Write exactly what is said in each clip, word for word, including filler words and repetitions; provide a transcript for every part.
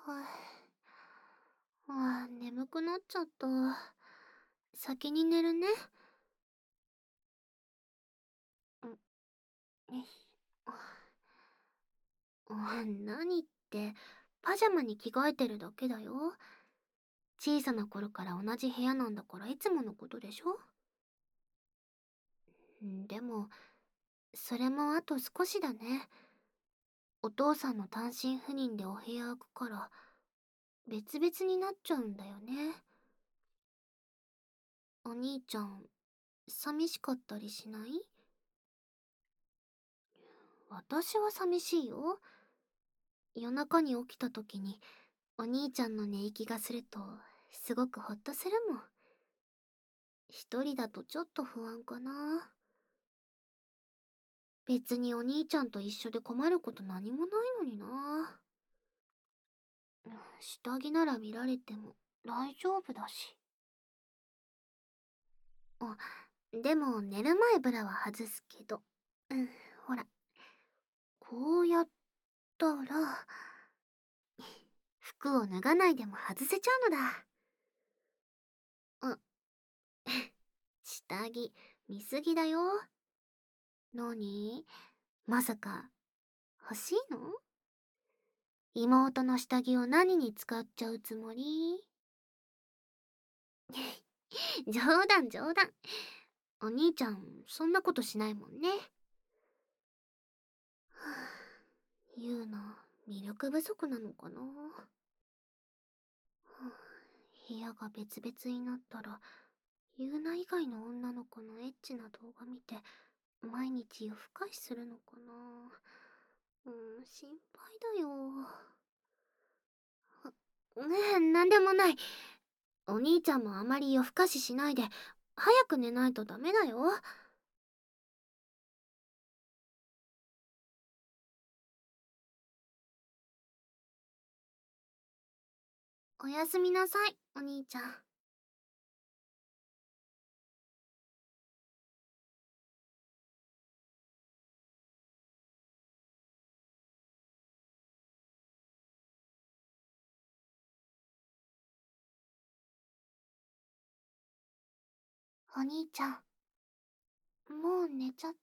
あ、眠くなっちゃった。先に寝るね。ん、えあ、何って、パジャマに着替えてるだけだよ。小さな頃から同じ部屋なんだからいつものことでしょ。んでも、それもあと少しだね。お父さんの単身赴任でお部屋空くから、別々になっちゃうんだよね。お兄ちゃん、寂しかったりしない？私は寂しいよ。夜中に起きた時に、お兄ちゃんの寝息がすると、すごくほっとするもん。一人だとちょっと不安かな。別にお兄ちゃんと一緒で困ること何もないのにな。下着なら見られても大丈夫だし。あ、でも寝る前ブラは外すけど。うん、ほら。こうやったら、服を脱がないでも外せちゃうのだ。あ、下着、見すぎだよ。何？まさか、欲しいの？妹の下着を何に使っちゃうつもり？冗談冗談。お兄ちゃん、そんなことしないもんね。はぁ、ユウナ、魅力不足なのかな。はぁ、部屋が別々になったら、ユウナ以外の女の子のエッチな動画見て、毎日夜更かしするのかな。うん、心配だよ。ねえ、なんでもない。お兄ちゃんもあまり夜更かししないで、早く寝ないとダメだよ。おやすみなさい、お兄ちゃん。お兄ちゃん、もう寝ちゃった？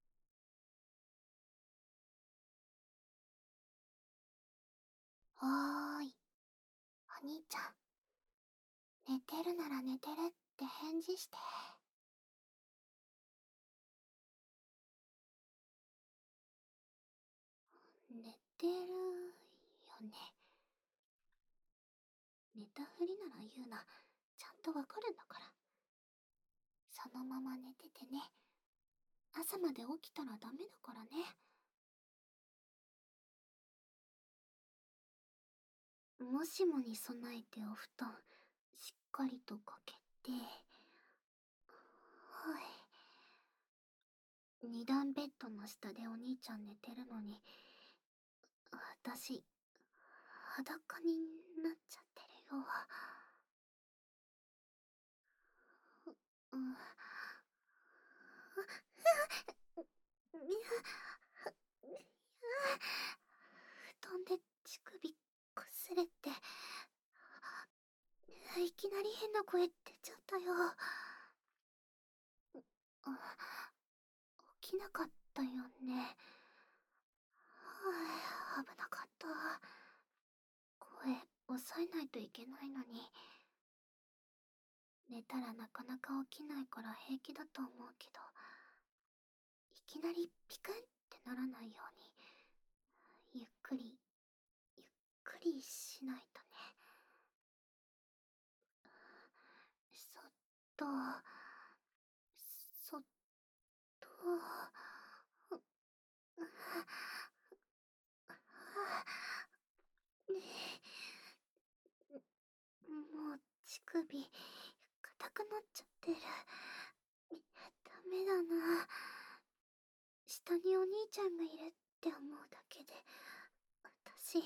はーい。お兄ちゃん、寝てるなら寝てるって返事して。寝てるよね。寝たふりなら言うな。ちゃんとわかるんだから。そのまま寝ててね。朝まで起きたらダメだからね。もしもに備えてお布団、しっかりとかけて。はい。二段ベッドの下でお兄ちゃん寝てるのに、私、裸になっちゃってるよ。うん。布団で乳首こすれて、いきなり変な声出ちゃったよ。起きなかったよね。はあ、危なかった。声抑えないといけないのに。寝たらなかなか起きないから平気だと思うけど、いきなりピクンってならないように、ゆっくり、ゆっくりしないとね。そっと、そっと、もう乳首硬くなっちゃってる。ダメだな。下にお兄ちゃんがいるって思うだけで、私、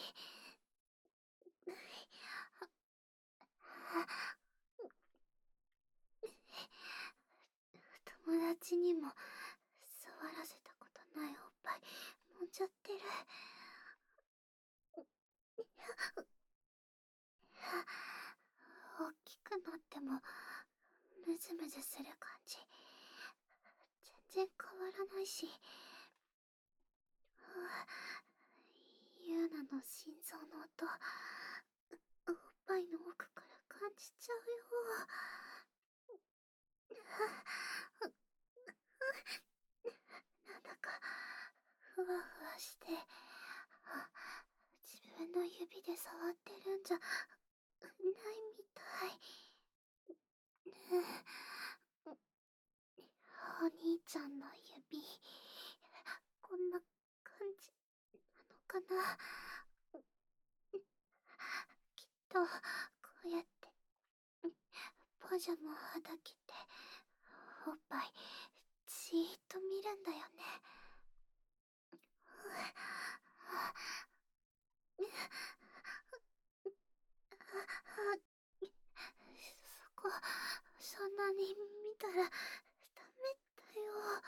友達にも触らせたことないおっぱい揉んじゃってる。 でもムズムズする感じ全然変わらないし、ユーナの心臓の音おっぱいの奥から感じちゃうよ。なんだかふわふわして、自分の指で触ってるんじゃないみたい。お兄ちゃんの指、こんな感じなのかな。きっとこうやってパジャマをはだけておっぱいじーっと見るんだよね。そこそんなに見たらダメだよ。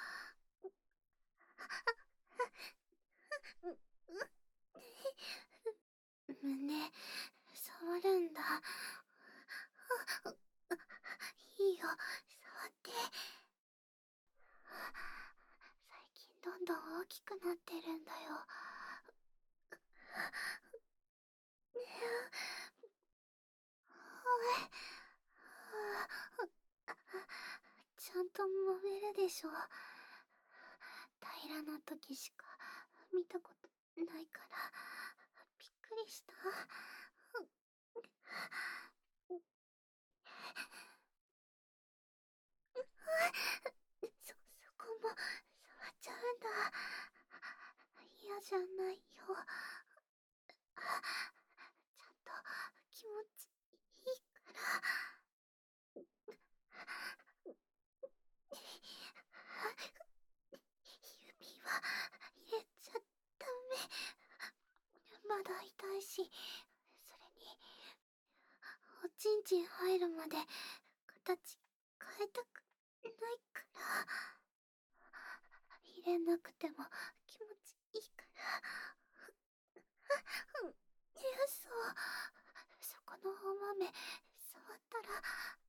胸触るんだ。いいよ、触って。最近どんどん大きくなってるんだよ。ちゃんと揉めるでしょ。平らな時しか見たことないからびっくりした。そ、そこも触っちゃうんだ。嫌じゃないよ。ちゃんと気持ちいいから。指は入れちゃダメ。まだ痛いし、それにおちんちん入るまで形変えたくないから。入れなくても気持ちいいから。うそ、そこのお豆触ったら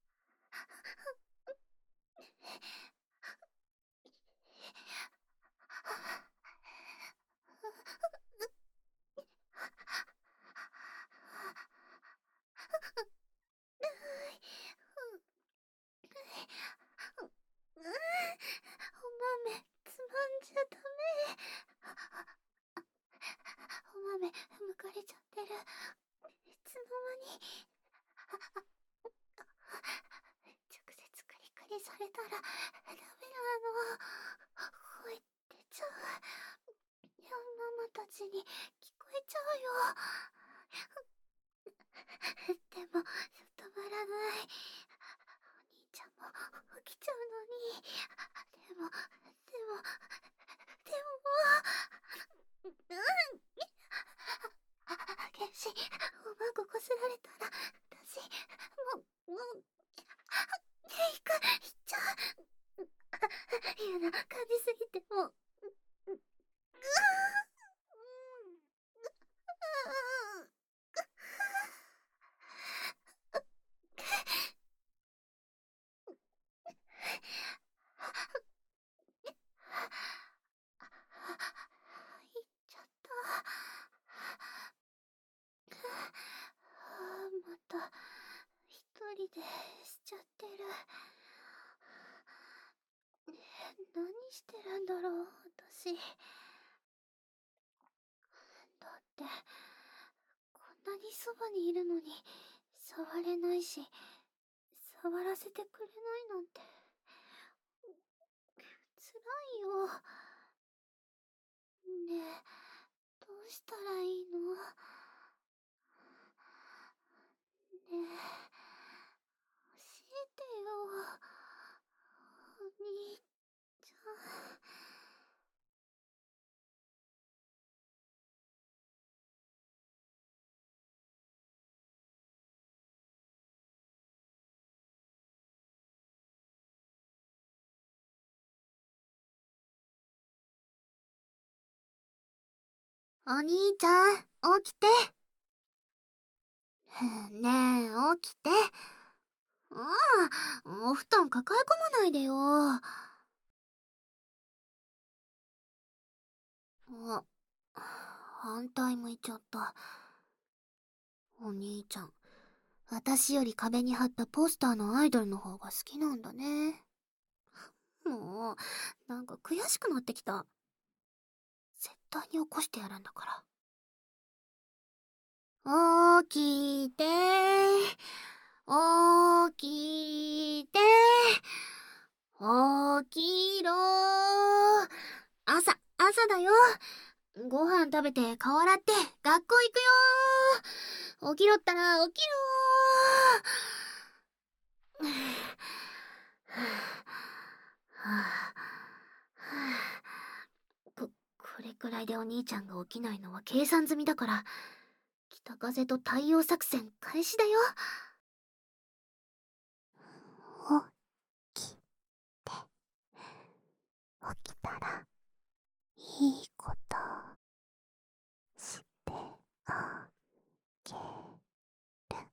お豆つまんじゃダメ。お豆むかれちゃってる。いつの間に。直接クリクリされたらダメなの。声出ちゃう。いや、ママたちに聞こえちゃうよ。でも止まらない。お兄ちゃんも起きちゃうのに。でもでもでもうん激しいおまごこすられたら私もうもういくいっちゃう。嫌な感じすぎてもうういっちゃった。また一人でしちゃってる。何してるんだろう私。だってこんなにそばにいるのに触れないし、触らせてくれないなんてつらいよ。ねえ、どうしたらいいの？ねえ、教えてよ、お兄ちゃん。お兄ちゃん、起きて。ねえ、起きて。 ああ、お布団抱え込まないでよ。あ、反対向いちゃった。お兄ちゃん、私より壁に貼ったポスターのアイドルの方が好きなんだね。もう、なんか悔しくなってきた。絶対に起こしてやるんだから。起きてー。起きてー。起きろー。朝、朝だよ。ご飯食べて顔洗って学校行くよー。起きろったら起きろー。こ、これくらいでお兄ちゃんが起きないのは計算済みだから、北風と太陽作戦開始だよ。起きて、起きたら、いいことしてあげる。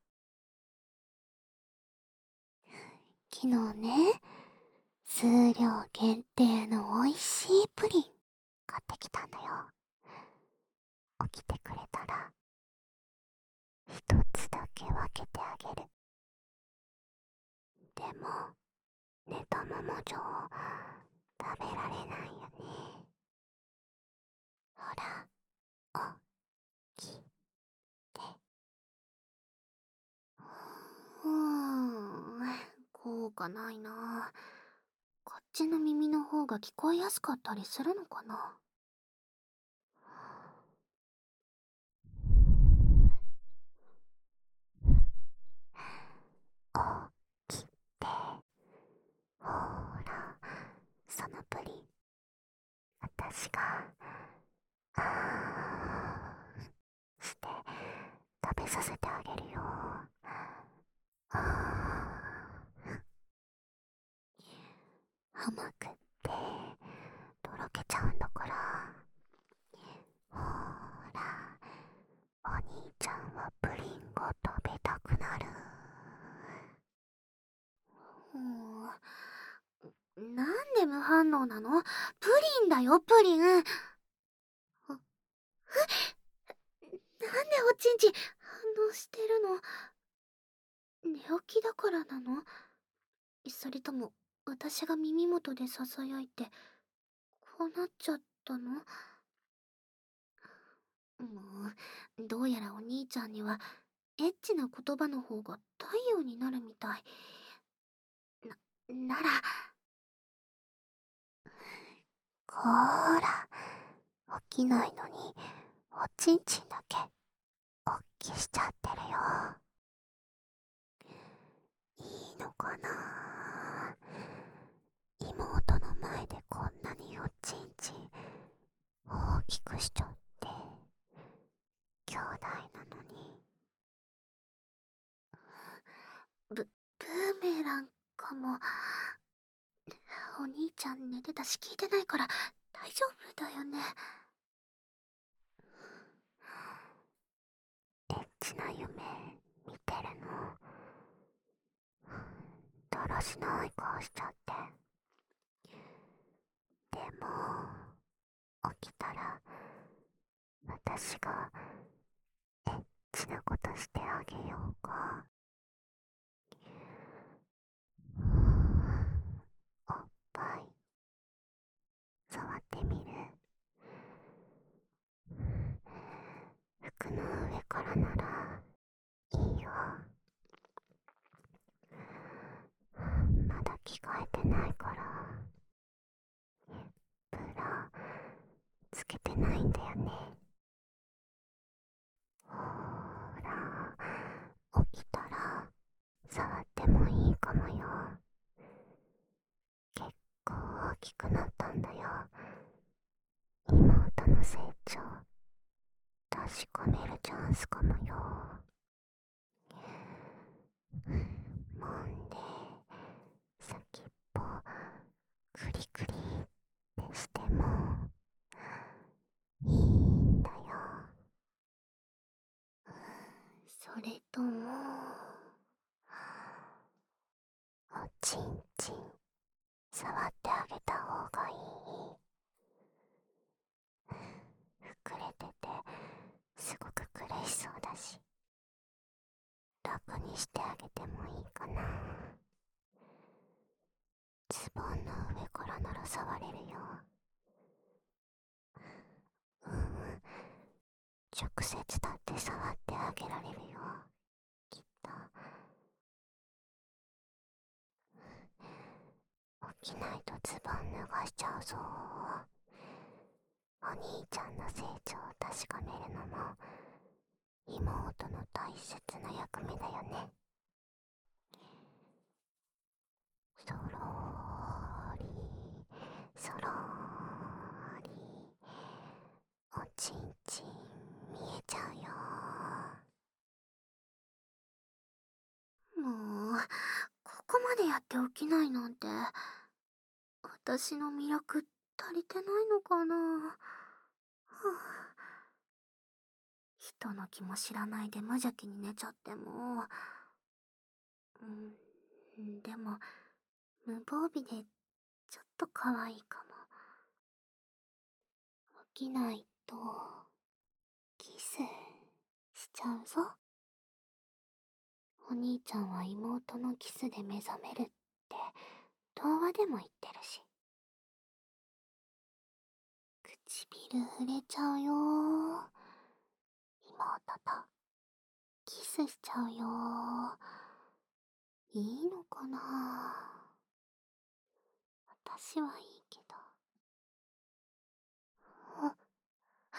昨日ね、数量限定の美味しいプリン買ってきたんだよ。起きてくれたら、一つだけ分けてあげる。でも、寝たままじゃ食べられないよね。ほら、起きて。うーん、効果ないな。こっちの耳の方が聞こえやすかったりするのかな。起きて。ほら、そのプリン、私が、あーして食べさせてあげるよ。あー甘くってとろけちゃうんだから。ほら、お兄ちゃんはプリンが食べたくなる。うん、なんで無反応なの？プリンだよ、プリン。あ、え、なんでおちんち反応してるの？寝起きだからなの？それとも私が耳元で囁いてこうなっちゃったの？もう、どうやらお兄ちゃんにはエッチな言葉の方が太陽になるみたい。な、なら、こーら、起きないのにおちんちんだけおっきしちゃってるよ。いいのかな。妹の前でこんなにおちんちん大きくしちゃって、兄弟なのに。ブ、ブーメランかも。お兄ちゃん寝てたし聞いてないから大丈夫だよね。エッチな夢見てるの？だらしない顔しちゃって。でも、起きたら私がエッチなことしてあげようか。おっぱい触ってみる？服の上からならいいよ。まだ着替えてないから、ブラつけてないんだよね。ほら、起きたら触ってもいいかもよ。結構大きくなったんだよ。妹の成長確かめるチャンスかもよ。もんで先っぽクリクリってしてもいいんだよ。それともちんちん触ってあげた方がいい。膨れててすごく苦しそうだし、楽にしてあげてもいいかな。ズボンの上からなら触れるよ。うん、直接だって触ってあげられるよ、きっと。起きないとズボン脱がしちゃうぞ。お兄ちゃんの成長を確かめるのも妹の大切な役目だよね。そろーりそろーり、おちんちん見えちゃうよ。 もう、ここまでやって起きないなんて、私の魅力足りてないのかな。はあ、人の気も知らないで無邪気に寝ちゃっても、うん、でも、無防備でちょっと可愛いかも。起きないと、キスしちゃうぞ。お兄ちゃんは妹のキスで目覚めるって童話でも言ってるし。唇触れちゃうよ。妹とキスしちゃうよ。いいのかな。私はいいけど。あ、あ、あ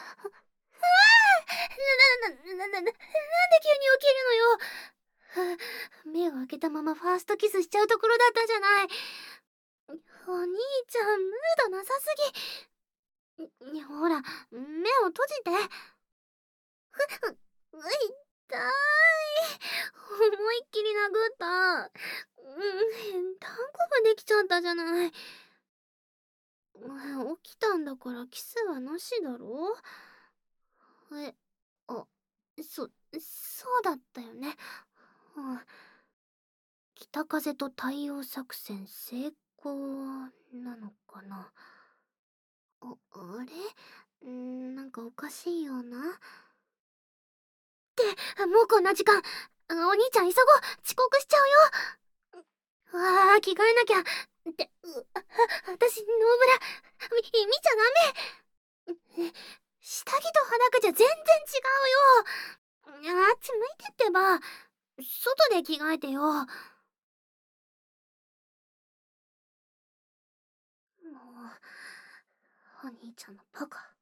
な、な、な、な、な、なんで急に起きるのよ。はあ、目を開けたままファーストキスしちゃうところだったじゃない。お兄ちゃん、ムードなさすぎ。にほら、目を閉じて。ふ、う、う痛い。思いっきり殴った。うん、単語ができちゃったじゃない。起きたんだからキスはなしだろ。え、あ、そ、そうだったよね。うん、北風と太陽作戦成功なのかな。あ、あれんー、なんかおかしいような。って、もうこんな時間。お兄ちゃん急ごう。遅刻しちゃうよ。わあ、着替えなきゃ。って、う、あ、私、ノーブラ、み、見ちゃダメ。下着と裸じゃ全然違うよ。あっち向いてってば。外で着替えてよ。もう、お兄ちゃんのバカ。